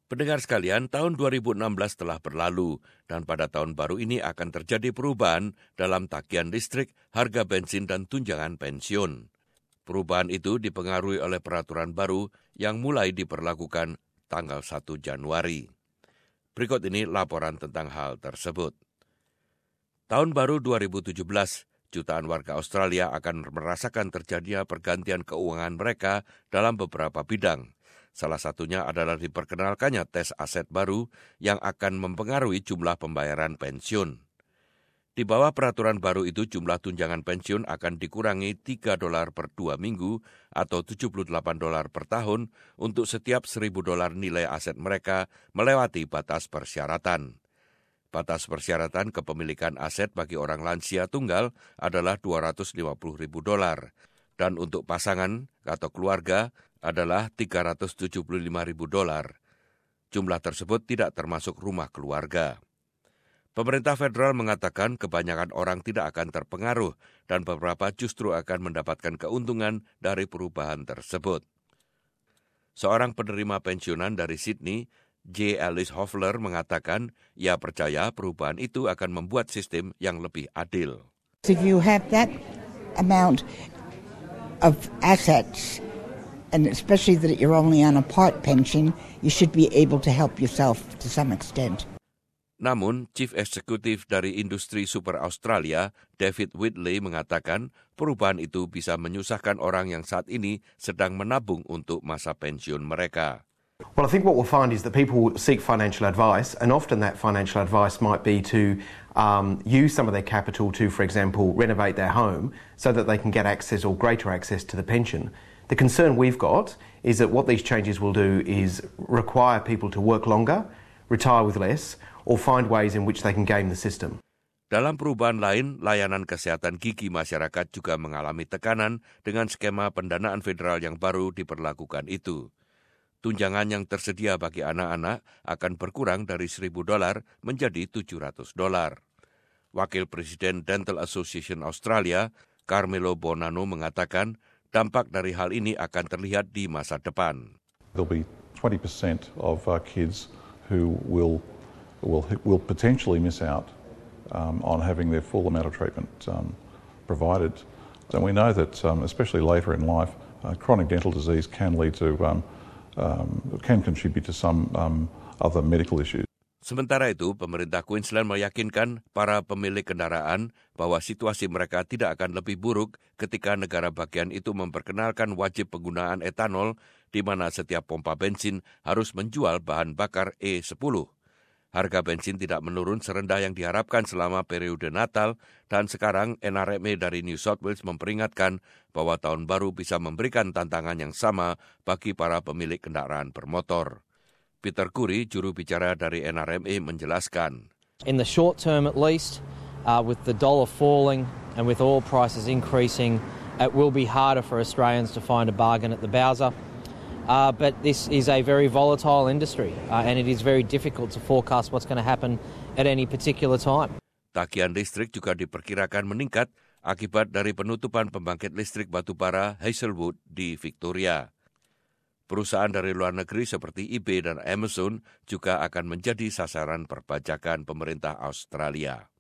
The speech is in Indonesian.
Pendengar sekalian, tahun 2016 telah berlalu dan pada tahun baru ini akan terjadi perubahan dalam tagihan listrik, harga bensin dan tunjangan pensiun. Perubahan itu dipengaruhi oleh peraturan baru yang mulai diberlakukan tanggal 1 Januari. Berikut ini laporan tentang hal tersebut. Tahun baru 2017, jutaan warga Australia akan merasakan terjadinya pergantian keuangan mereka dalam beberapa bidang. Salah satunya adalah diperkenalkannya tes aset baru yang akan mempengaruhi jumlah pembayaran pensiun. Di bawah peraturan baru itu, jumlah tunjangan pensiun akan dikurangi $3 per 2 minggu atau $78 per tahun untuk setiap $1,000 nilai aset mereka melewati batas persyaratan. Batas persyaratan kepemilikan aset bagi orang lansia tunggal adalah $250,000 dan untuk pasangan atau keluarga adalah $375,000. Jumlah tersebut tidak termasuk rumah keluarga. Pemerintah federal mengatakan kebanyakan orang tidak akan terpengaruh dan beberapa justru akan mendapatkan keuntungan dari perubahan tersebut. Seorang penerima pensiunan dari Sydney, J. Alice Hoffler, mengatakan ia percaya perubahan itu akan membuat sistem yang lebih adil. If you have that amount of assets, and especially that you're only on a part pension, you should be able to help yourself to some extent. Namun, Chief Executive dari industri super Australia, David Whitley, mengatakan perubahan itu bisa menyusahkan orang yang saat ini sedang menabung untuk masa pensiun mereka. Well, I think what we'll find is that people seek financial advice, and often that financial advice might be to use some of their capital to, for example, renovate their home so that they can get access or greater access to the pension. The concern we've got is that what these changes will do is require people to work longer, retire with less, or find ways in which they can game the system. Dalam perubahan lain, layanan kesehatan gigi masyarakat juga mengalami tekanan dengan skema pendanaan federal yang baru diperlakukan itu. Tunjangan yang tersedia bagi anak-anak akan berkurang dari $1,000 menjadi $700. Wakil Presiden Dental Association Australia, Carmelo Bonanno, mengatakan dampak dari hal ini akan terlihat di masa depan. There'll be 20% of kids who will potentially miss out on having their full amount of treatment provided. And we know that, especially later in life, chronic dental disease can lead to can contribute to some other medical issues. Sementara itu, pemerintah Queensland meyakinkan para pemilik kendaraan bahwa situasi mereka tidak akan lebih buruk ketika negara bagian itu memperkenalkan wajib penggunaan etanol, di mana setiap pompa bensin harus menjual bahan bakar E10. Harga bensin tidak menurun serendah yang diharapkan selama periode Natal, dan sekarang NRMA dari New South Wales memperingatkan bahwa tahun baru bisa memberikan tantangan yang sama bagi para pemilik kendaraan bermotor. Peter Curry, juru bicara dari NRMA, menjelaskan. In the short term at least, with the dollar falling and with oil prices increasing, it will be harder for Australians to find a bargain at the bowser. But this is a very volatile industry and it is very difficult to forecast what's going to happen at any particular time. Tagihan listrik juga diperkirakan meningkat akibat dari penutupan pembangkit listrik batubara Hazelwood di Victoria. Perusahaan dari luar negeri seperti eBay dan Amazon juga akan menjadi sasaran perpajakan pemerintah Australia.